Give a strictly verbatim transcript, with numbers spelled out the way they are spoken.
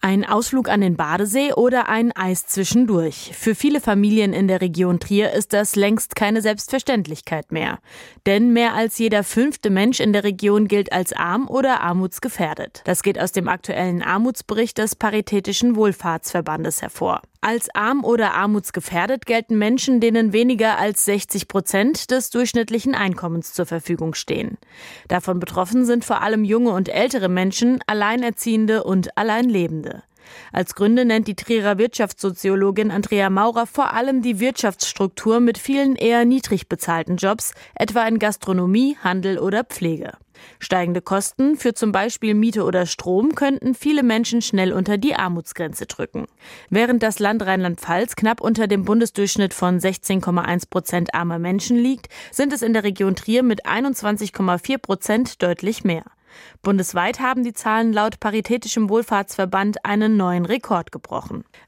Ein Ausflug an den Badesee oder ein Eis zwischendurch. Für viele Familien in der Region Trier ist das längst keine Selbstverständlichkeit mehr. Denn mehr als jeder fünfte Mensch in der Region gilt als arm oder armutsgefährdet. Das geht aus dem aktuellen Armutsbericht des Paritätischen Wohlfahrtsverbandes hervor. Als arm oder armutsgefährdet gelten Menschen, denen weniger als sechzig Prozent des durchschnittlichen Einkommens zur Verfügung stehen. Davon betroffen sind vor allem junge und ältere Menschen, Alleinerziehende und Alleinlebende. Als Gründe nennt die Trierer Wirtschaftssoziologin Andrea Maurer vor allem die Wirtschaftsstruktur mit vielen eher niedrig bezahlten Jobs, etwa in Gastronomie, Handel oder Pflege. Steigende Kosten für zum Beispiel Miete oder Strom könnten viele Menschen schnell unter die Armutsgrenze drücken. Während das Land Rheinland-Pfalz knapp unter dem Bundesdurchschnitt von sechzehn Komma eins Prozent armer Menschen liegt, sind es in der Region Trier mit einundzwanzig Komma vier Prozent deutlich mehr. Bundesweit haben die Zahlen laut Paritätischem Wohlfahrtsverband einen neuen Rekord gebrochen.